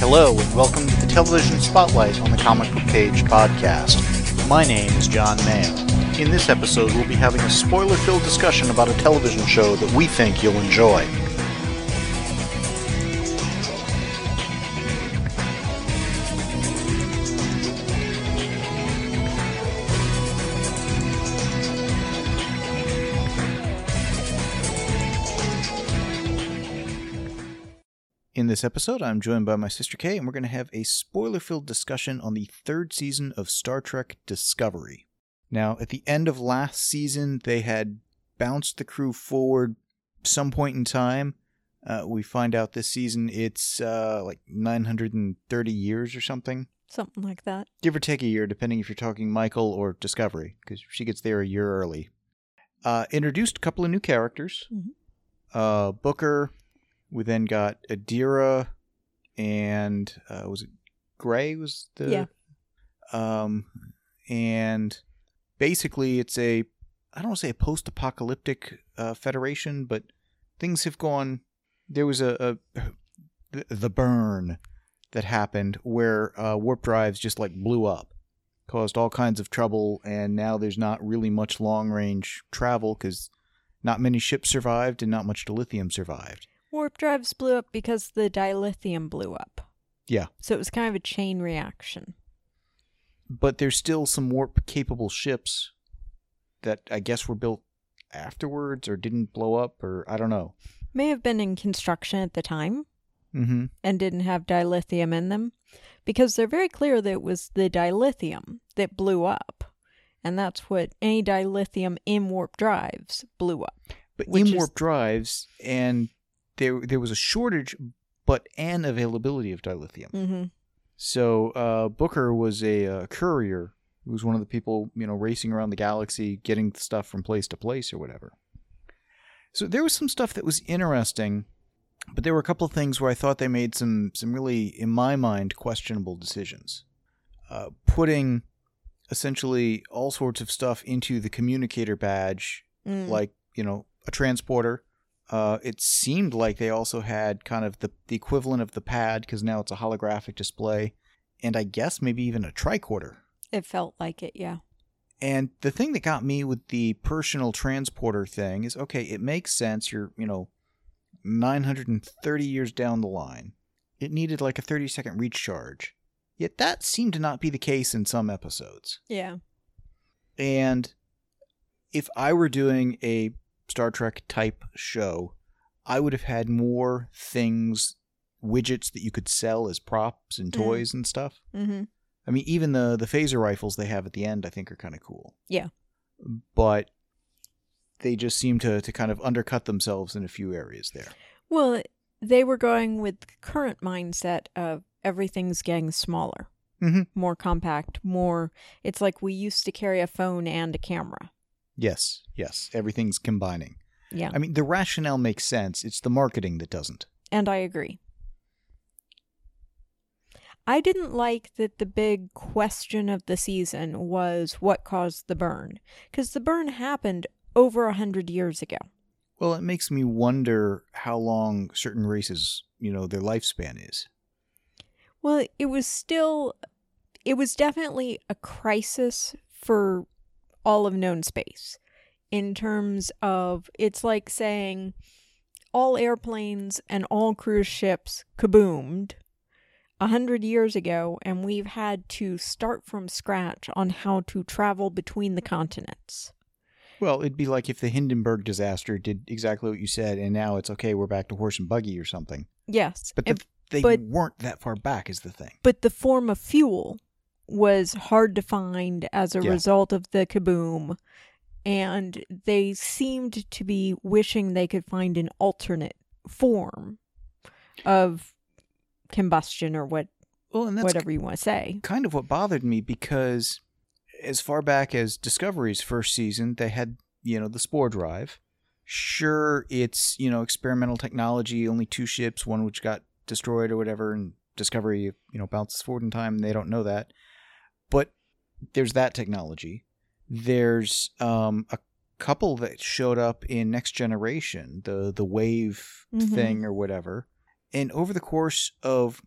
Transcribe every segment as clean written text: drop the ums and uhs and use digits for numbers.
Hello, and welcome to the Television Spotlight on the Comic Book Page podcast. My name is John Mayo. In this episode, we'll be having a spoiler-filled discussion about a television show that we think you'll enjoy. In this episode, I'm joined by my sister Kay, and we're going to have a spoiler-filled discussion on the third season of Star Trek Discovery. Now, at the end of last season, they had bounced the crew forward some point in time. We find out this season it's like 930 years or something. Something like that. Give or take a year, depending if you're talking Michael or Discovery, because she gets there a year early. Introduced a couple of new characters. Mm-hmm. Booker. We then got Adira and, was it Gray was the... Yeah. And basically it's I don't want to say a post-apocalyptic Federation, but things have gone... There was the burn that happened where warp drives just like blew up, caused all kinds of trouble, and now there's not really much long-range travel because not many ships survived and not much dilithium survived. Warp drives blew up because the dilithium blew up. Yeah. So it was kind of a chain reaction. But there's still some warp-capable ships that I guess were built afterwards or didn't blow up, or I don't know. May have been in construction at the time. Mm-hmm. And didn't have dilithium in them. Because they're very clear that it was the dilithium that blew up. And that's what any dilithium in warp drives blew up. But in warp drives, and... There was a shortage, but an availability of dilithium. Mm-hmm. So Booker was a courier who was one of the people, racing around the galaxy, getting stuff from place to place or whatever. So there was some stuff that was interesting, but there were a couple of things where I thought they made some really, in my mind, questionable decisions. Putting essentially all sorts of stuff into the communicator badge, like, a transporter. It seemed like they also had kind of the equivalent of the pad, because now it's a holographic display, and I guess maybe even a tricorder. It felt like it, yeah. And the thing that got me with the personal transporter thing is, okay, it makes sense. You're, 930 years down the line. It needed like a 30-second recharge. Yet that seemed to not be the case in some episodes. Yeah. And if I were doing a Star Trek type show, I would have had more things, widgets that you could sell as props and toys and stuff. Mm-hmm. I mean, even the phaser rifles they have at the end, I think, are kind of cool. Yeah. But they just seem to kind of undercut themselves in a few areas there. Well, they were going with the current mindset of everything's getting smaller. Mm-hmm. More compact, more... It's like we used to carry a phone and a camera. Yes. Everything's combining. Yeah. I mean, the rationale makes sense. It's the marketing that doesn't. And I agree. I didn't like that the big question of the season was what caused the burn. Because the burn happened over 100 years ago. Well, it makes me wonder how long certain races, their lifespan is. Well, it was definitely a crisis for all of known space, in terms of, it's like saying all airplanes and all cruise ships kaboomed 100 years ago, and we've had to start from scratch on how to travel between the continents. Well, it'd be like if the Hindenburg disaster did exactly what you said, and now it's okay, we're back to horse and buggy or something. Yes. But they weren't that far back is the thing. But the form of fuel was hard to find as a result of the kaboom, and they seemed to be wishing they could find an alternate form of combustion or whatever you want to say. Kind of what bothered me, because as far back as Discovery's first season, they had, the spore drive. Sure, it's, experimental technology, only 2 ships, one which got destroyed or whatever, and Discovery, bounces forward in time, and they don't know that. But there's that technology. There's a couple that showed up in Next Generation, the wave thing or whatever. And over the course of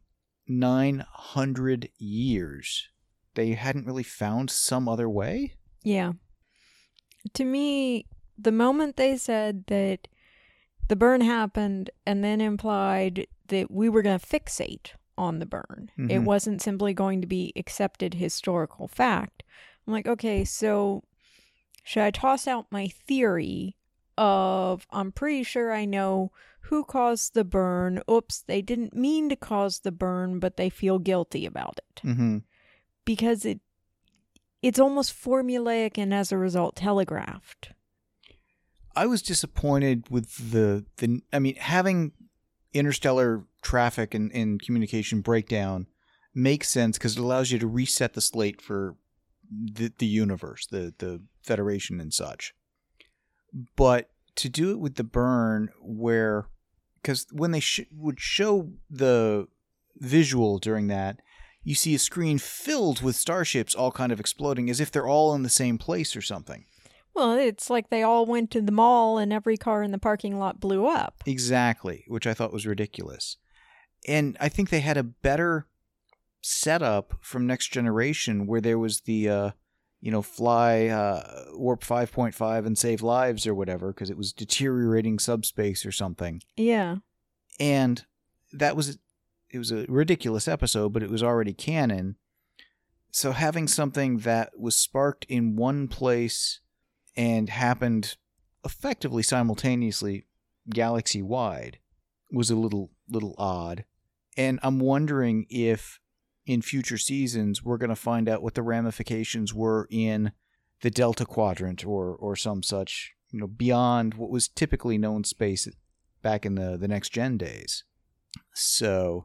900 years, they hadn't really found some other way? Yeah. To me, the moment they said that the burn happened and then implied that we were going to fixate on the burn, it wasn't simply going to be accepted historical fact. I'm like, okay, so should I toss out my theory of, I'm pretty sure I know who caused the burn. Oops, they didn't mean to cause the burn, but they feel guilty about it. Mm-hmm. Because it's almost formulaic and as a result telegraphed. I was disappointed with having interstellar traffic and communication breakdown makes sense because it allows you to reset the slate for the universe, the Federation and such. But to do it with the burn, because when they would show the visual during that, you see a screen filled with starships all kind of exploding as if they're all in the same place or something. Well, it's like they all went to the mall and every car in the parking lot blew up. Exactly, which I thought was ridiculous. And I think they had a better setup from Next Generation where there was the, fly warp 5.5 and save lives or whatever because it was deteriorating subspace or something. Yeah. And it was a ridiculous episode, but it was already canon. So having something that was sparked in one place and happened effectively simultaneously galaxy-wide was a little odd. And I'm wondering if in future seasons we're going to find out what the ramifications were in the Delta Quadrant or some such, beyond what was typically known space back in the Next Gen days. So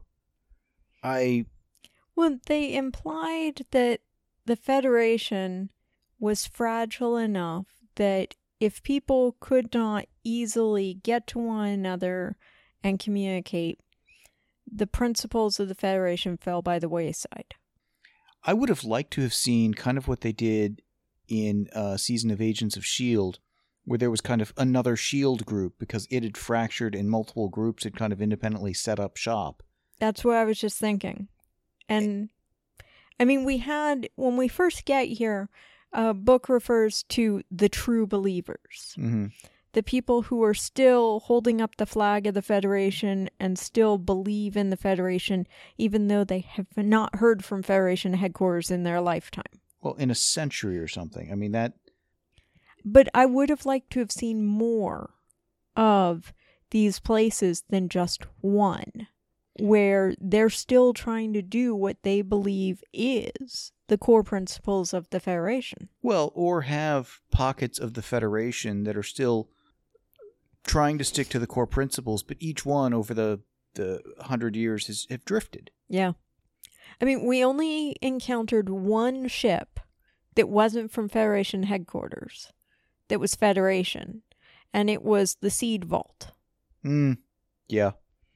Well, they implied that the Federation was fragile enough that if people could not easily get to one another and communicate, the principles of the Federation fell by the wayside. I would have liked to have seen kind of what they did in a season of Agents of S.H.I.E.L.D., where there was kind of another S.H.I.E.L.D. group because it had fractured and multiple groups had kind of independently set up shop. That's what I was just thinking. And, I mean, when we first get here, book refers to the true believers. Mm-hmm. The people who are still holding up the flag of the Federation and still believe in the Federation, even though they have not heard from Federation headquarters in their lifetime. Well, in a century or something. I mean, that... But I would have liked to have seen more of these places than just one, where they're still trying to do what they believe is the core principles of the Federation. Well, or have pockets of the Federation that are still trying to stick to the core principles, but each one over the 100 years have drifted. Yeah. I mean, we only encountered one ship that wasn't from Federation headquarters, that was Federation, and it was the Seed Vault. Yeah.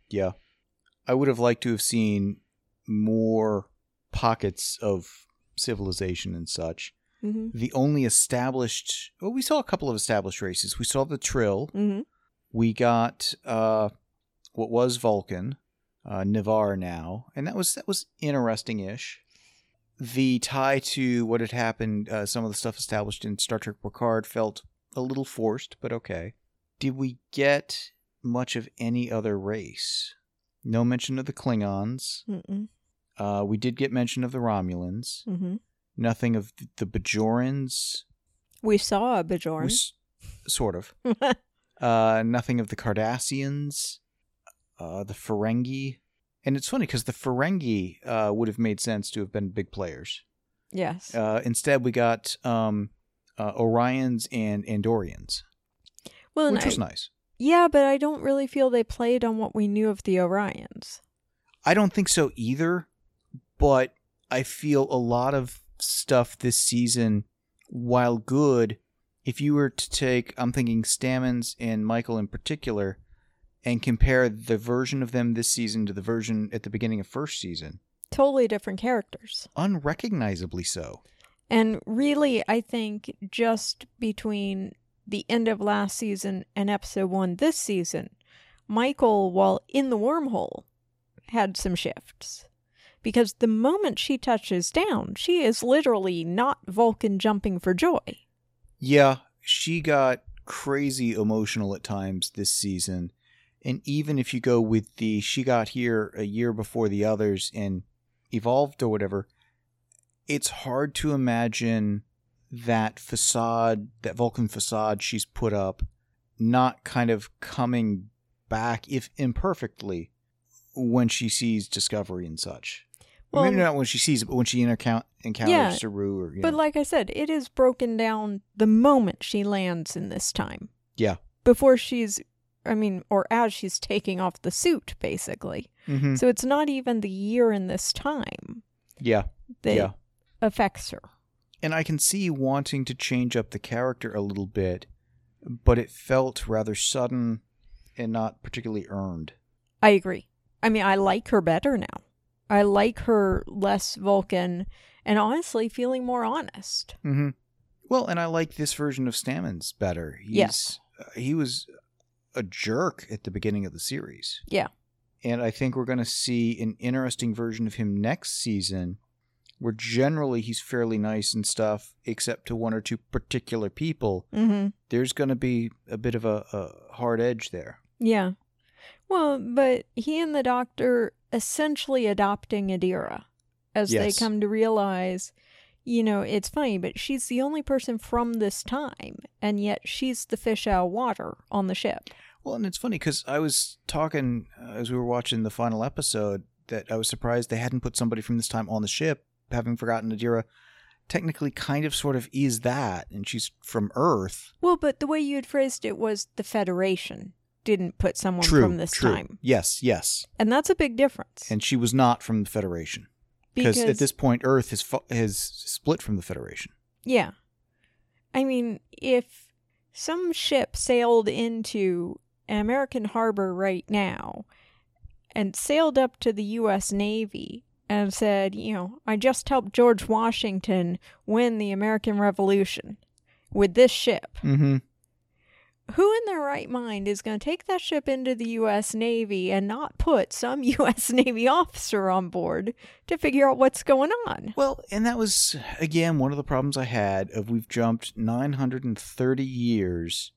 I would have liked to have seen more pockets of civilization and such. Mm-hmm. The only established... Well, we saw a couple of established races. We saw the Trill. Mm-hmm. We got what was Vulcan, Ni'Var now, and that was interesting-ish. The tie to what had happened, some of the stuff established in Star Trek Picard felt a little forced, but okay. Did we get much of any other race? No mention of the Klingons. Mm-mm. We did get mention of the Romulans. Mm-hmm. Nothing of the Bajorans. We saw a Bajoran. Sort of. Nothing of the Cardassians. The Ferengi. And it's funny because the Ferengi would have made sense to have been big players. Yes. Instead, we got Orions and Andorians, which was nice. Yeah, but I don't really feel they played on what we knew of the Orions. I don't think so either, but I feel a lot of stuff this season, while good, if you were to take, I'm thinking Stamets and Michael in particular, and compare the version of them this season to the version at the beginning of first season. Totally different characters. Unrecognizably so. And really, I think just between the end of last season and episode 1 this season, Michael, while in the wormhole, had some shifts. Because the moment she touches down, she is literally not Vulcan jumping for joy. Yeah, she got crazy emotional at times this season. And even if you go with she got here a year before the others and evolved or whatever, it's hard to imagine that Vulcan facade she's put up, not kind of coming back, if imperfectly, when she sees Discovery and such. Well, maybe not when she sees it, but when she encounters Saru. But like I said, it is broken down the moment she lands in this time. Yeah. Before or as she's taking off the suit, basically. Mm-hmm. So it's not even the year in this time that affects her. And I can see wanting to change up the character a little bit, but it felt rather sudden and not particularly earned. I agree. I mean, I like her better now. I like her less Vulcan and honestly feeling more honest. Mm-hmm. Well, and I like this version of Stamets better. He was a jerk at the beginning of the series. Yeah. And I think we're going to see an interesting version of him next season, where generally he's fairly nice and stuff, except to one or two particular people. Mm-hmm. There's going to be a bit of a hard edge there. Yeah. Well, but he and the Doctor essentially adopting Adira as they come to realize, it's funny, but she's the only person from this time, and yet she's the fish out of water on the ship. Well, and it's funny because I was talking as we were watching the final episode that I was surprised they hadn't put somebody from this time on the ship, having forgotten Adira technically kind of sort of is that, and she's from Earth. Well, but the way you had phrased it was the Federation didn't put someone from this time. Yes. And that's a big difference. And she was not from the Federation. Because at this point, Earth has split from the Federation. Yeah. I mean, if some ship sailed into an American harbor right now and sailed up to the U.S. Navy and said, I just helped George Washington win the American Revolution with this ship. Mm-hmm. Who in their right mind is going to take that ship into the U.S. Navy and not put some U.S. Navy officer on board to figure out what's going on? Well, and that was, again, one of the problems I had of we've jumped 930 years,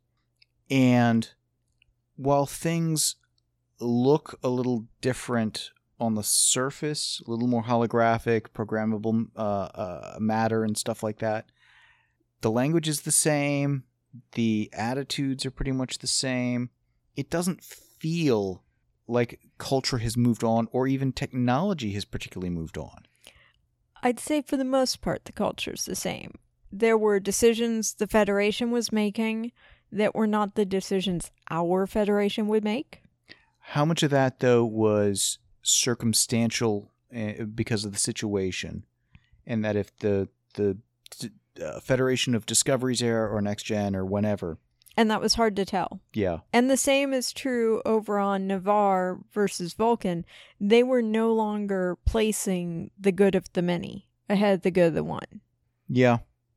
and while things look a little different on the surface, a little more holographic, programmable matter and stuff like that, the language is the same. The attitudes are pretty much the same. It doesn't feel like culture has moved on or even technology has particularly moved on. I'd say for the most part, the culture's the same. There were decisions the Federation was making that were not the decisions our Federation would make. How much of that, though, was circumstantial because of the situation? And that if the Federation of Discovery's era or Next Gen or whenever. And that was hard to tell. Yeah. And the same is true over on Navarre versus Vulcan. They were no longer placing the good of the many ahead of the good of the one. Yeah.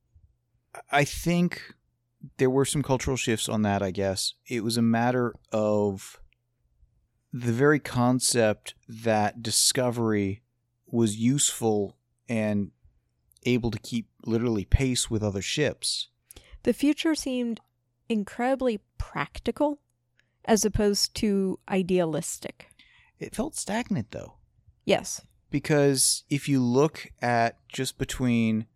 I think there were some cultural shifts on that, I guess. It was a matter of the very concept that Discovery was useful and able to keep literally pace with other ships. The future seemed incredibly practical as opposed to idealistic. It felt stagnant, though. Yes. Because if you look at just between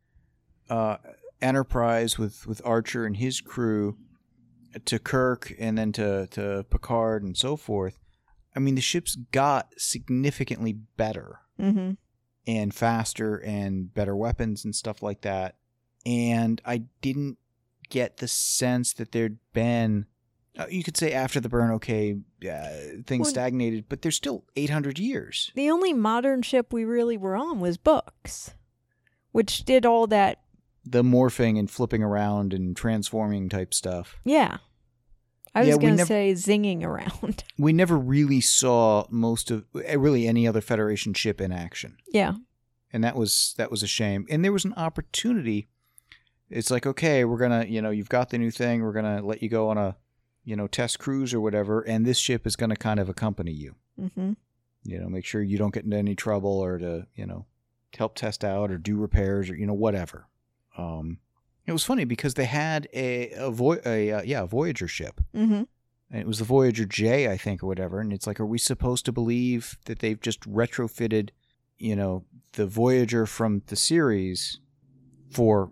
Enterprise with Archer and his crew to Kirk and then to Picard and so forth, I mean, the ships got significantly better. Mm-hmm. And faster and better weapons and stuff like that. And I didn't get the sense that there'd been, you could say after the burn, things stagnated, but there's still 800 years. The only modern ship we really were on was Books, which did all that. The morphing and flipping around and transforming type stuff. Yeah. I was going to say zinging around. We never really saw most of really any other Federation ship in action. Yeah. And that was a shame. And there was an opportunity. It's like, okay, we're going to, you've got the new thing. We're going to let you go on a, test cruise or whatever. And this ship is going to kind of accompany you. Mm-hmm. Make sure you don't get into any trouble, or to, help test out or do repairs, or, whatever. It was funny because they had a Voyager ship. Mm-hmm. And it was the Voyager J, I think, or whatever. And it's like, are we supposed to believe that they've just retrofitted, the Voyager from the series for,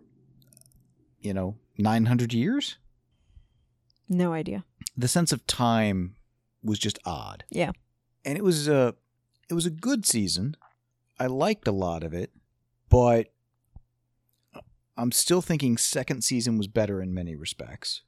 900 years? No idea. The sense of time was just odd. Yeah. And it was a good season. I liked a lot of it, but I'm still thinking second season was better in many respects.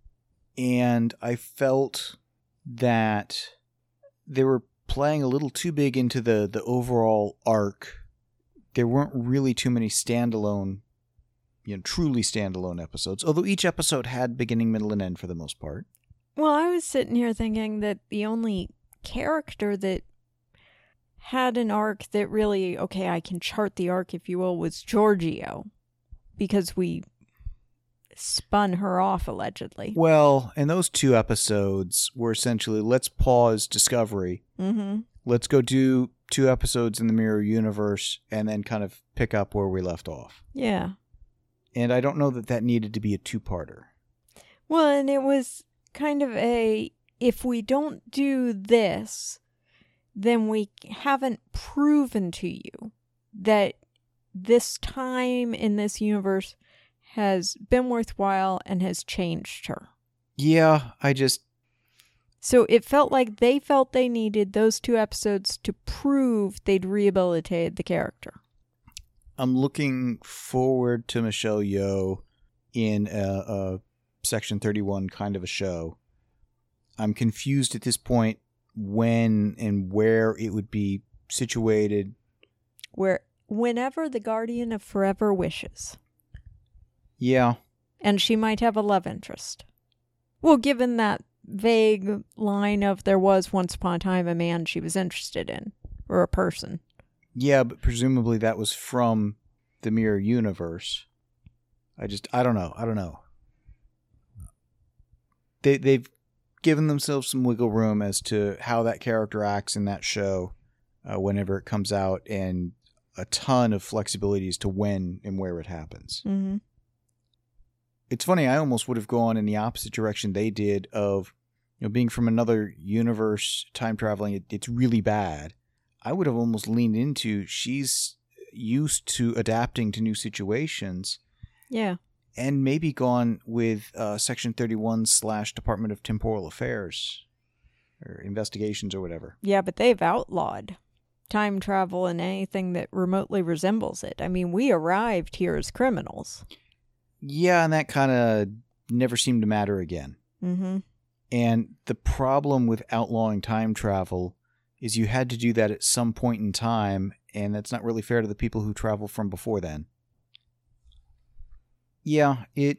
And I felt that they were playing a little too big into the overall arc. There weren't really too many standalone, truly standalone episodes, although each episode had beginning, middle, and end for the most part. Well, I was sitting here thinking that the only character that had an arc that really, okay, I can chart the arc, if you will, was Georgiou, because we spun her off, allegedly. Well, and those 2 episodes were essentially, let's pause Discovery. Mm-hmm. Let's go do 2 episodes in the Mirror Universe and then kind of pick up where we left off. Yeah. And I don't know that needed to be a 2-parter. Well, and it was kind of if we don't do this, then we haven't proven to you that this time in this universe has been worthwhile and has changed her. Yeah, So it felt like they felt they needed those 2 episodes to prove they'd rehabilitated the character. I'm looking forward to Michelle Yeoh in a Section 31 kind of a show. I'm confused at this point when and where it would be situated. Whenever the Guardian of Forever wishes. Yeah. And she might have a love interest. Well, given that vague line of there was once upon a time a man she was interested in, or a person. Yeah, but presumably that was from the Mirror Universe. I don't know. They've given themselves some wiggle room as to how that character acts in that show whenever it comes out, and a ton of flexibility as to when and where it happens. Mm-hmm. It's funny, I almost would have gone in the opposite direction they did of, being from another universe, time traveling, it's really bad. I would have almost leaned into she's used to adapting to new situations. Yeah. And maybe gone with Section 31 / Department of Temporal Affairs or investigations or whatever. Yeah, but they've outlawed time travel and anything that remotely resembles it. I mean, we arrived here as criminals. Yeah, and that kind of never seemed to matter again. Mm-hmm. And the problem with outlawing time travel is you had to do that at some point in time, and that's not really fair to the people who travel from before then. Yeah, it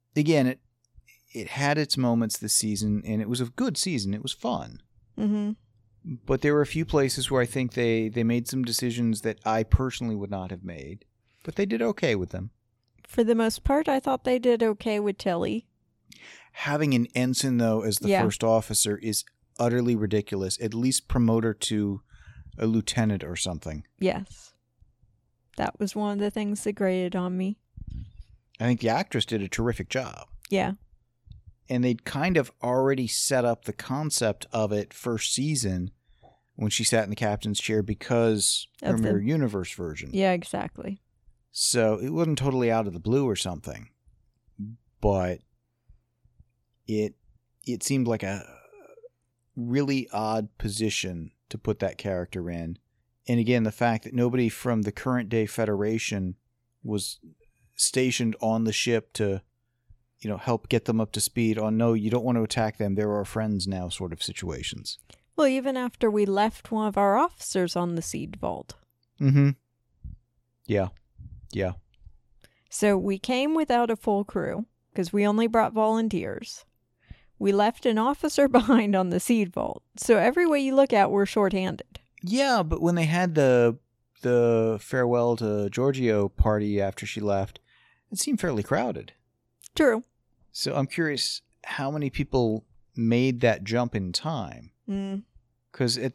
had its moments this season, and it was a good season. It was fun. Mm-hmm. But there were a few places where I think they made some decisions that I personally would not have made, but they did okay with them. For the most part, I thought they did okay with Tilly. Having an ensign, though, as the first officer is utterly ridiculous. At least promote her to a lieutenant or something. Yes. That was one of the things that grated on me. I think the actress did a terrific job. Yeah. And they'd kind of already set up the concept of it first season when she sat in the captain's chair because of her Mirror Universe version. Yeah, exactly. So it wasn't totally out of the blue or something. But it seemed like a really odd position to put that character in. And again, the fact that nobody from the current day Federation was stationed on the ship to, help get them up to speed on, no, you don't want to attack them, they're our friends now sort of situations. Well, even after we left one of our officers on the seed vault. Mm-hmm. Yeah. Yeah. So we came without a full crew, because we only brought volunteers. We left an officer behind on the seed vault. So every way you look at, we're shorthanded. Yeah, but when they had the farewell to Georgiou party after she left, it seemed fairly crowded. True. So I'm curious how many people made that jump in time. Because at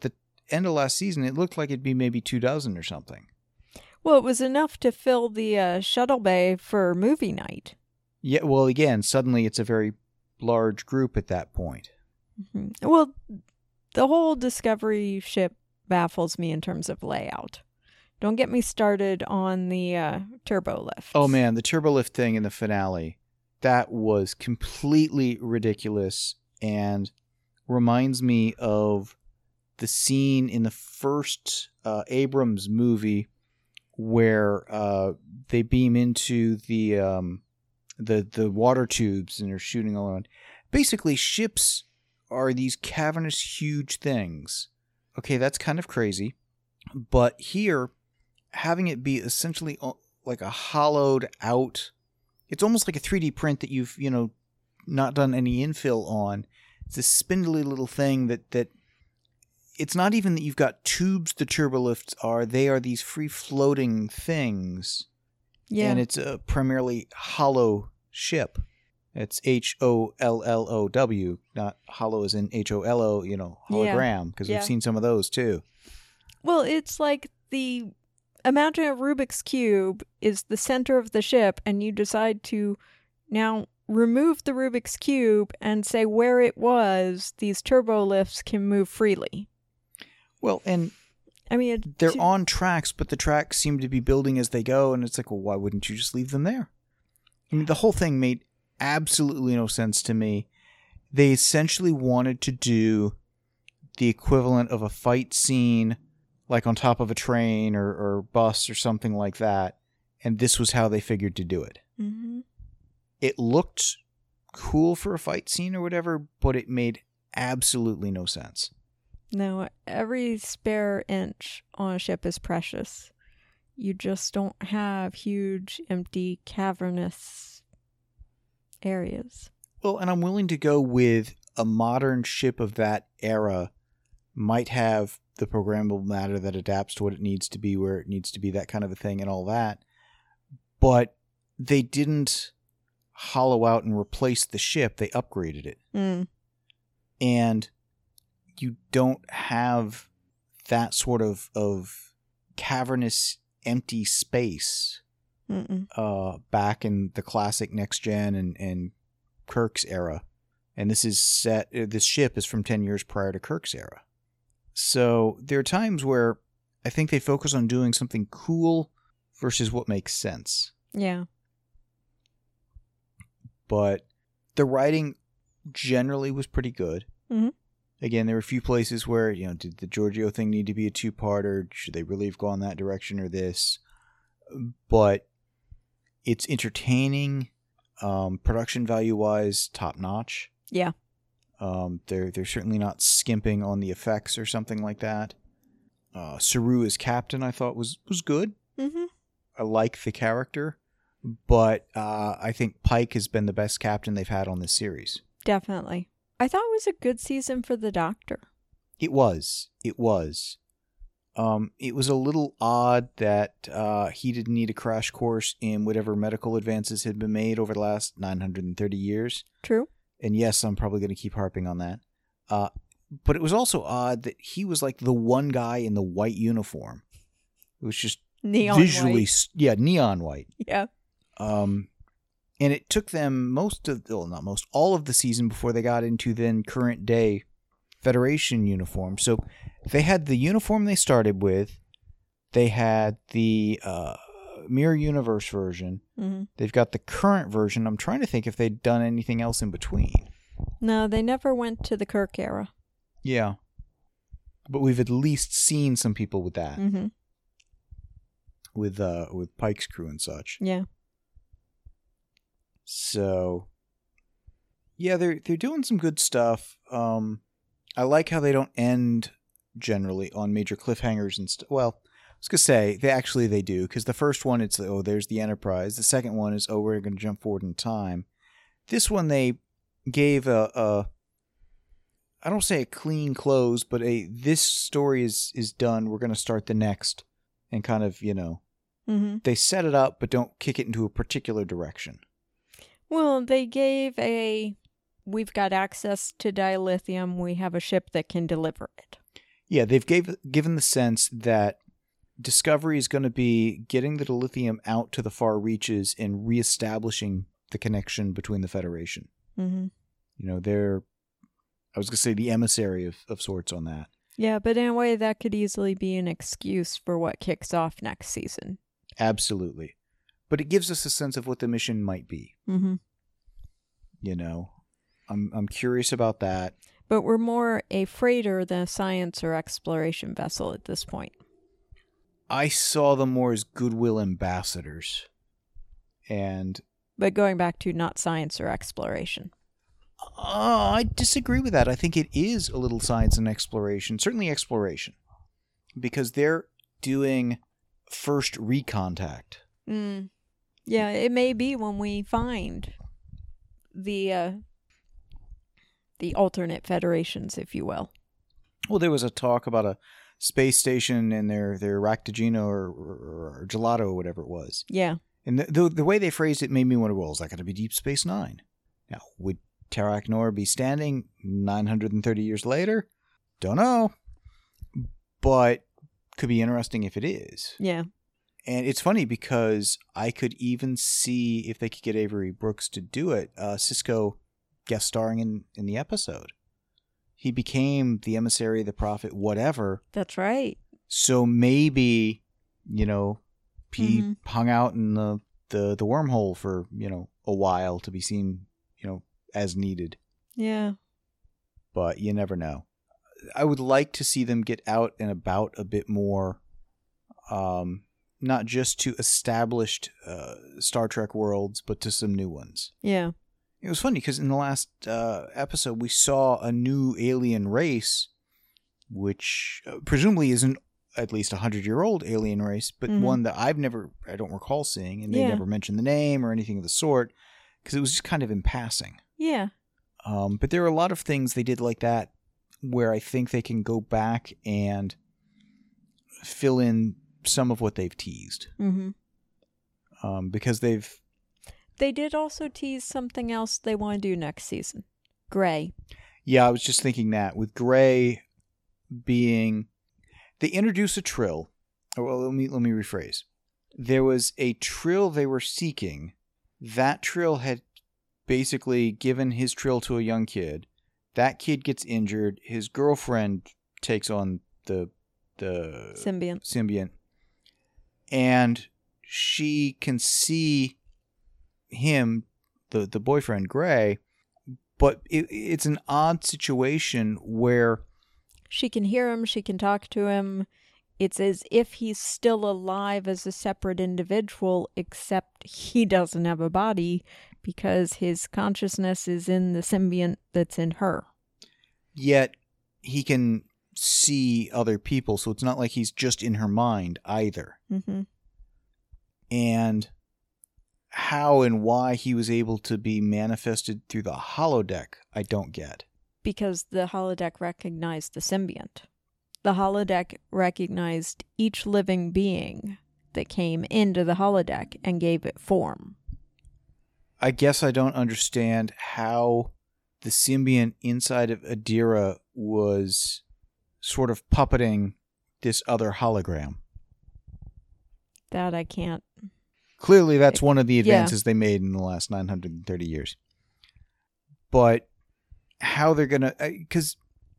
end of last season, it looked like it'd be maybe 24 or something. Well, it was enough to fill the shuttle bay for movie night. Yeah, well, again, suddenly it's a very large group at that point. Mm-hmm. Well, the whole Discovery ship baffles me in terms of layout. Don't get me started on the turbo lift. Oh, man, the turbo lift thing in the finale, that was completely ridiculous and reminds me of the scene in the first Abrams movie where they beam into the water tubes and are shooting all around. Basically, ships are these cavernous, huge things. Okay, that's kind of crazy. But here, having it be essentially like a hollowed out, it's almost like a 3D print that you've, not done any infill on. It's a spindly little thing that it's not even that you've got tubes the turbolifts are. They are these free-floating things. Yeah. And it's a primarily hollow ship. It's HOLLOW, not hollow as in HOLO, hologram, because we've seen some of those too. Well, it's like imagine a Rubik's Cube is the center of the ship, and you decide to now remove the Rubik's Cube and say where it was, these turbo lifts can move freely. Well, and I mean, they're on tracks, but the tracks seem to be building as they go, and it's like, well, why wouldn't you just leave them there? I mean, the whole thing made absolutely no sense to me. They essentially wanted to do the equivalent of a fight scene, like on top of a train or bus or something like that, and this was how they figured to do it. Mm-hmm. It looked cool for a fight scene or whatever, but it made absolutely no sense. No, every spare inch on a ship is precious. You just don't have huge, empty, cavernous areas. Well, and I'm willing to go with a modern ship of that era might have the programmable matter that adapts to what it needs to be, where it needs to be, that kind of a thing and all that. But they didn't hollow out and replace the ship. They upgraded it. Mm. And you don't have that sort of cavernous, empty space back in the classic Next Gen and Kirk's era. And this ship is from 10 years prior to Kirk's era. So there are times where I think they focus on doing something cool versus what makes sense. Yeah. But the writing generally was pretty good. Mm-hmm. Again, there were a few places where, did the Giorgio thing need to be a two-parter? Should they really have gone that direction or this? But it's entertaining, production value-wise, top-notch. Yeah. They're certainly not skimping on the effects or something like that. Saru as captain, I thought was good. Mm-hmm. I like the character, but I think Pike has been the best captain they've had on this series. Definitely. I thought it was a good season for the Doctor. It was. It was a little odd that he didn't need a crash course in whatever medical advances had been made over the last 930 years. True. And yes, I'm probably going to keep harping on that. But it was also odd that he was like the one guy in the white uniform. It was just neon visually, white. Yeah, neon white. Yeah. And it took them all of the season before they got into then current day Federation uniform. So they had the uniform they started with. They had the Mirror Universe version. Mm-hmm. They've got the current version. I'm trying to think if they'd done anything else in between. No, they never went to the Kirk era. Yeah. But we've at least seen some people with that. Mm-hmm. With Pike's crew and such. Yeah. So, yeah, they're doing some good stuff. I like how they don't end generally on major cliffhangers and stuff. Well, I was gonna say they do, because the first one it's there's the Enterprise. The second one is we're gonna jump forward in time. This one they gave I don't say a clean close, but this story is done. We're gonna start the next, and kind of Mm-hmm. they set it up, but don't kick it into a particular direction. Well, they gave we've got access to dilithium, we have a ship that can deliver it. Yeah, they've given the sense that Discovery is going to be getting the dilithium out to the far reaches and reestablishing the connection between the Federation. Mm-hmm. You know, they're, I was going to say, the emissary of sorts on that. Yeah, but in a way that could easily be an excuse for what kicks off next season. Absolutely. But it gives us a sense of what the mission might be. Mm-hmm. You know, I'm curious about that. But we're more a freighter than a science or exploration vessel at this point. I saw them more as goodwill ambassadors. But going back to not science or exploration. I disagree with that. I think it is a little science and exploration. Certainly exploration. Because they're doing first recontact. Mm. Yeah, it may be when we find the alternate federations, if you will. Well, there was a talk about a space station in their Raktajino or Gelato or whatever it was. Yeah. And the way they phrased it made me wonder, well, is that going to be Deep Space Nine? Now, would Tarak Noor be standing 930 years later? Don't know. But could be interesting if it is. Yeah. And it's funny because I could even see if they could get Avery Brooks to do it, Sisko guest starring in the episode. He became the emissary, the prophet, whatever. That's right. So maybe, you know, he hung out in the wormhole for, you know, a while to be seen, you know, as needed. Yeah. But you never know. I would like to see them get out and about a bit more, not just to established Star Trek worlds, but to some new ones. Yeah. It was funny because in the last episode, we saw a new alien race, which presumably isn't at least 100-year-old alien race, but one that I don't recall seeing, and they never mentioned the name or anything of the sort, because it was just kind of in passing. Yeah. But there are a lot of things they did like that where I think they can go back and fill in some of what they've teased. Mm-hmm. Because They did also tease something else they want to do next season. Gray. Yeah, I was just thinking that. With Gray being... They introduced a trill. Well, let me rephrase. There was a trill they were seeking. That trill had basically given his trill to a young kid. That kid gets injured. His girlfriend takes on the symbiont. And she can see him, the boyfriend, Gray, but it's an odd situation where she can hear him, she can talk to him. It's as if he's still alive as a separate individual, except he doesn't have a body because his consciousness is in the symbiont that's in her. Yet he can see other people, so it's not like he's just in her mind either. Mm-hmm. And how and why he was able to be manifested through the holodeck, I don't get. Because the holodeck recognized the symbiont. The holodeck recognized each living being that came into the holodeck and gave it form. I guess I don't understand how the symbiont inside of Adira was sort of puppeting this other hologram. That I can't. Clearly, that's one of the advances they made in the last 930 years. But how they're going to... Because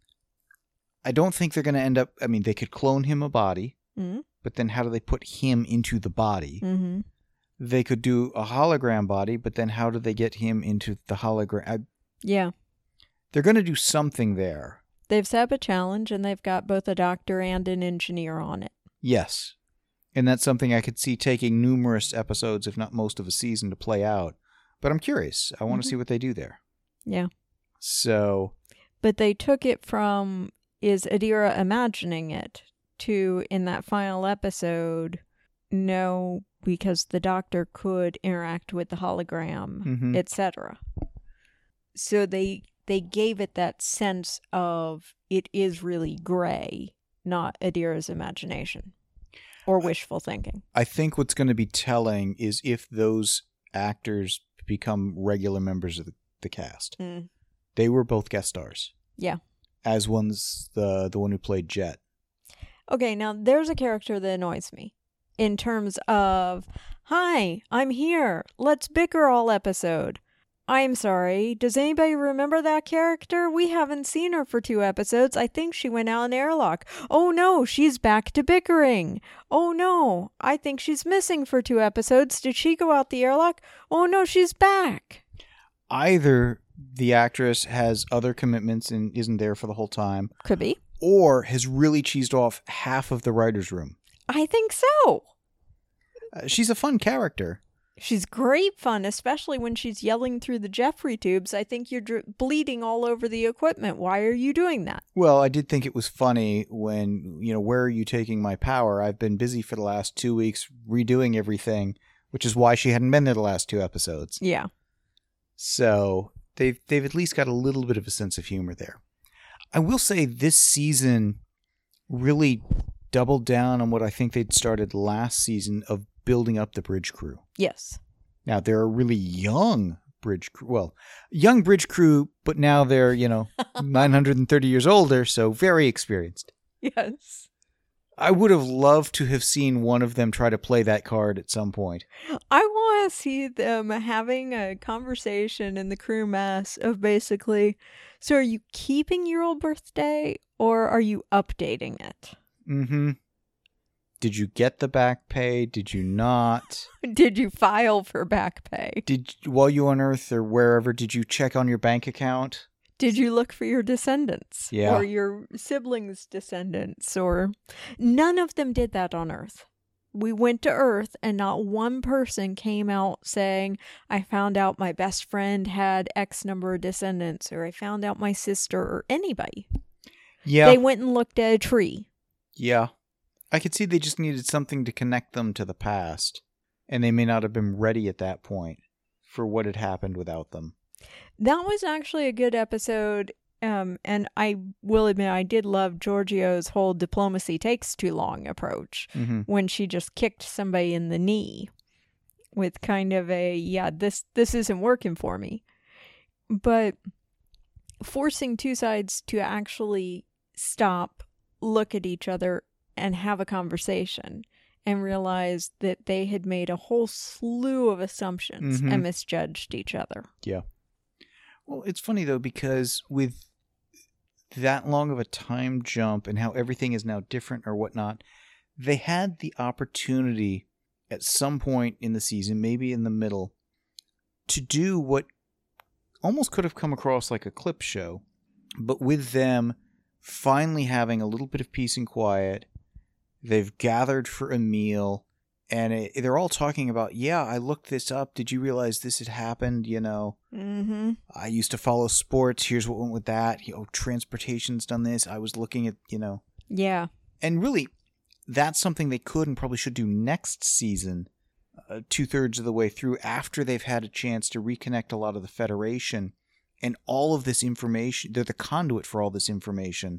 I don't think they're going to end up... I mean, they could clone him a body, but then how do they put him into the body? Mm-hmm. They could do a hologram body, but then how do they get him into the hologram? Yeah. They're going to do something there. They've set up a challenge, and they've got both a doctor and an engineer on it. Yes. And that's something I could see taking numerous episodes, if not most of a season, to play out. But I'm curious. I want to see what they do there. Yeah. So. But they took it from, is Adira imagining it, to, in that final episode, no, because the doctor could interact with the hologram, etc. So they gave it that sense of it is really Gray, not Adira's imagination. Or wishful thinking. I think what's going to be telling is if those actors become regular members of the cast. They were both guest stars. Yeah. As one's the one who played Jet. Okay, now there's a character that annoys me in terms of, hi, I'm here. Let's bicker all episode. I'm sorry. Does anybody remember that character? We haven't seen her for 2 episodes. I think she went out in airlock. Oh no, she's back to bickering. Oh no, I think she's missing for 2 episodes. Did she go out the airlock? Oh no, she's back. Either the actress has other commitments and isn't there for the whole time, Could be. or has really cheesed off half of the writer's room. I think so. She's a fun character. She's great fun, especially when she's yelling through the Jeffrey tubes. I think you're bleeding all over the equipment. Why are you doing that? Well, I did think it was funny when, where are you taking my power? I've been busy for the last 2 weeks redoing everything, which is why she hadn't been there the last 2 episodes. Yeah. So they've at least got a little bit of a sense of humor there. I will say this season really doubled down on what I think they'd started last season of building up the bridge crew. Yes. Now, they're a really young bridge crew. Well, young bridge crew, but now they're, 930 years older, so very experienced. Yes. I would have loved to have seen one of them try to play that card at some point. I want to see them having a conversation in the crew mess of basically, so are you keeping your old birthday or are you updating it? Mm-hmm. Did you get the back pay? Did you not? Did you file for back pay? While you were on Earth or wherever, did you check on your bank account? Did you look for your descendants? Yeah. Or your siblings' descendants? Or none of them did that on Earth. We went to Earth and not one person came out saying, I found out my best friend had X number of descendants, or I found out my sister, or anybody. Yeah. They went and looked at a tree. Yeah. I could see they just needed something to connect them to the past, and they may not have been ready at that point for what had happened without them. That was actually a good episode, and I will admit I did love Giorgio's whole diplomacy takes too long approach when she just kicked somebody in the knee with kind of a, this isn't working for me. But forcing two sides to actually stop, look at each other, and have a conversation and realize that they had made a whole slew of assumptions and misjudged each other. Yeah. Well, it's funny, though, because with that long of a time jump and how everything is now different or whatnot, they had the opportunity at some point in the season, maybe in the middle, to do what almost could have come across like a clip show, but with them finally having a little bit of peace and quiet. They've gathered for a meal, and they're all talking about, I looked this up. Did you realize this had happened? I used to follow sports. Here's what went with that. Transportation's done this. I was looking at, Yeah. And really, that's something they could and probably should do next season, 2/3 of the way through, after they've had a chance to reconnect a lot of the Federation and all of this information. They're the conduit for all this information.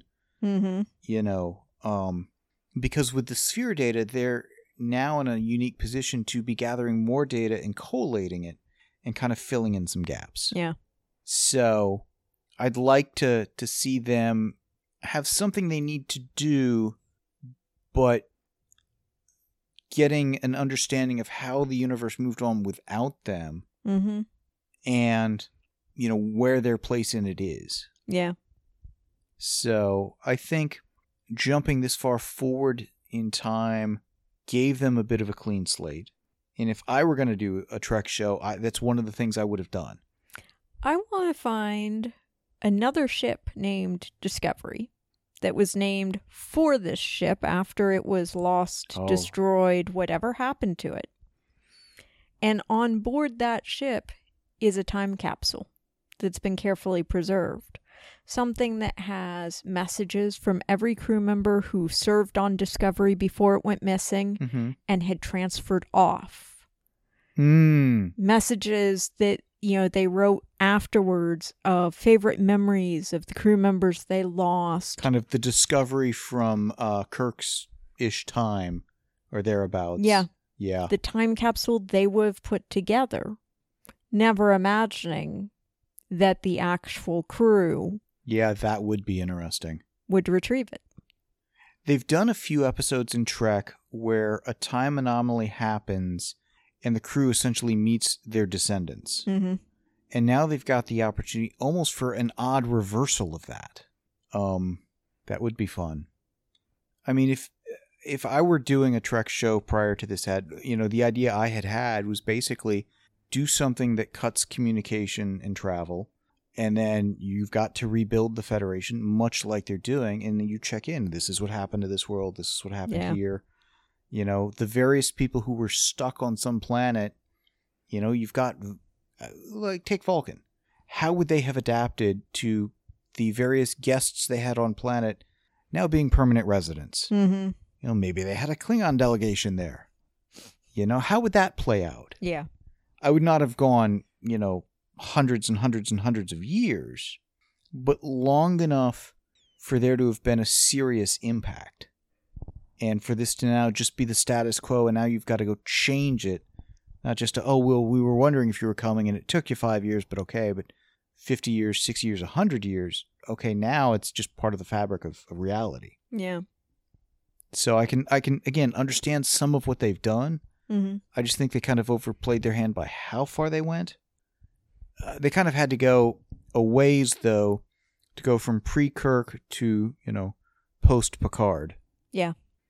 Because with the sphere data, they're now in a unique position to be gathering more data and collating it and kind of filling in some gaps. Yeah. So I'd like to see them have something they need to do, but getting an understanding of how the universe moved on without them and, where their place in it is. Yeah. So I think jumping this far forward in time gave them a bit of a clean slate. And if I were going to do a Trek show, that's one of the things I would have done. I want to find another ship named Discovery that was named for this ship after it was lost, destroyed, whatever happened to it. And on board that ship is a time capsule that's been carefully preserved. Something that has messages from every crew member who served on Discovery before it went missing and had transferred off. Messages that, they wrote afterwards of favorite memories of the crew members they lost. Kind of the Discovery from Kirk's-ish time or thereabouts. Yeah. Yeah. The time capsule they would have put together, never imagining that the actual crew... Yeah, that would be interesting. would retrieve it. they've done a few episodes in Trek where a time anomaly happens and the crew essentially meets their descendants. Mm-hmm. And now they've got the opportunity almost for an odd reversal of that. That would be fun. I mean, if I were doing a Trek show prior to this, the idea I had was basically do something that cuts communication and travel, and then you've got to rebuild the Federation, much like they're doing, and then you check in. This is what happened to this world. This is what happened here. The various people who were stuck on some planet, you've got, take Vulcan. How would they have adapted to the various guests they had on planet now being permanent residents? Mm-hmm. Maybe they had a Klingon delegation there. How would that play out? Yeah. I would not have gone, hundreds and hundreds and hundreds of years, but long enough for there to have been a serious impact. And for this to now just be the status quo, and now you've got to go change it. Not just we were wondering if you were coming and it took you 5 years, but okay, but 50 years, 60 years, 100 years. Okay, now it's just part of the fabric of reality. Yeah. So I can again understand some of what they've done. Mm-hmm. I just think they kind of overplayed their hand by how far they went. They kind of had to go a ways, though, to go from pre-Kirk to, post-Picard. Yeah.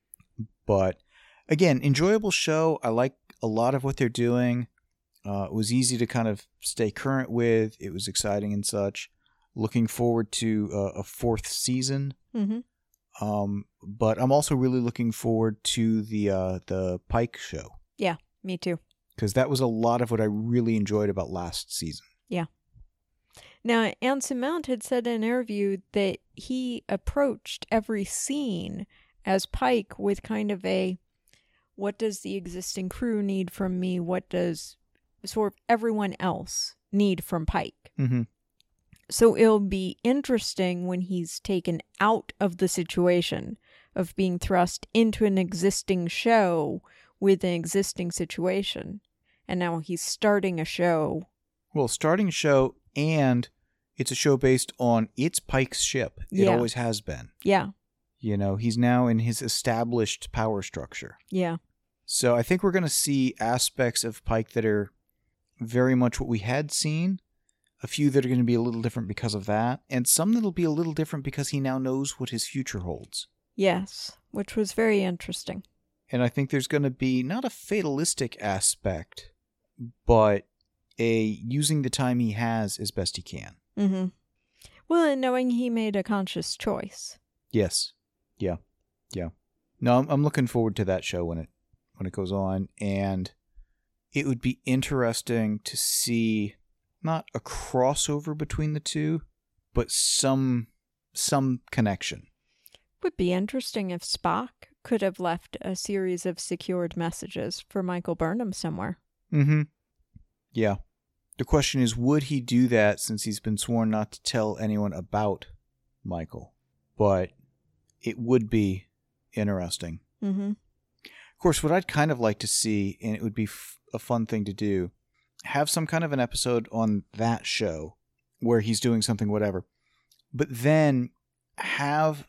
But, again, enjoyable show. I like a lot of what they're doing. It was easy to kind of stay current with. It was exciting and such. Looking forward to a fourth season. Mm-hmm. But I'm also really looking forward to the Pike show. Yeah, me too. Because that was a lot of what I really enjoyed about last season. Yeah. Now, Anson Mount had said in an interview that he approached every scene as Pike with kind of what does the existing crew need from me? What does sort of everyone else need from Pike? Mm-hmm. So it'll be interesting when he's taken out of the situation of being thrust into an existing show with an existing situation. And now he's starting a show. Well, starting a show, and it's a show based on it's Pike's ship. It always has been. Yeah. He's now in his established power structure. Yeah. So I think we're going to see aspects of Pike that are very much what we had seen. A few that are going to be a little different because of that, and some that'll be a little different because he now knows what his future holds. Yes, which was very interesting. And I think there's going to be not a fatalistic aspect, but a using the time he has as best he can. Mm-hmm. Well, and knowing he made a conscious choice. Yes. Yeah. No, I'm looking forward to that show when it goes on, and it would be interesting to see not a crossover between the two, but some connection. Would be interesting if Spock could have left a series of secured messages for Michael Burnham somewhere. Mm-hmm. Yeah. The question is, would he do that since he's been sworn not to tell anyone about Michael? But it would be interesting. Mm-hmm. Of course, what I'd kind of like to see, and it would be a fun thing to do, have some kind of an episode on that show where he's doing something, whatever, but then have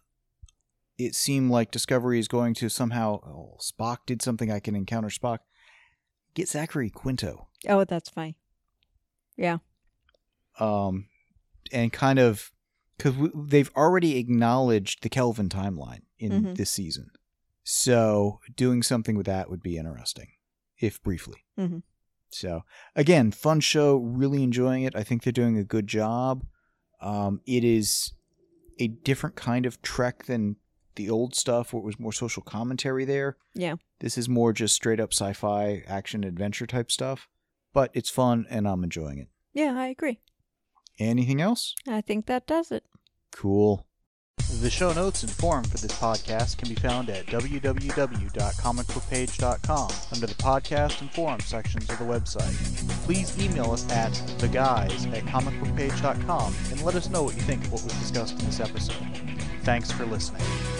it seem like Discovery is going to somehow, Spock did something, I can encounter Spock. Get Zachary Quinto. Oh, that's fine. Yeah. And kind of, because they've already acknowledged the Kelvin timeline in this season. So doing something with that would be interesting, if briefly. Mm-hmm. So, again, fun show, really enjoying it. I think they're doing a good job. It is a different kind of Trek than the old stuff where it was more social commentary there. Yeah. This is more just straight up sci-fi, action, adventure type stuff. But it's fun, and I'm enjoying it. Yeah, I agree. Anything else? I think that does it. Cool. The show notes and forum for this podcast can be found at www.comicbookpage.com under the podcast and forum sections of the website. Please email us at theguys@comicbookpage.com and let us know what you think of what was discussed in this episode. Thanks for listening.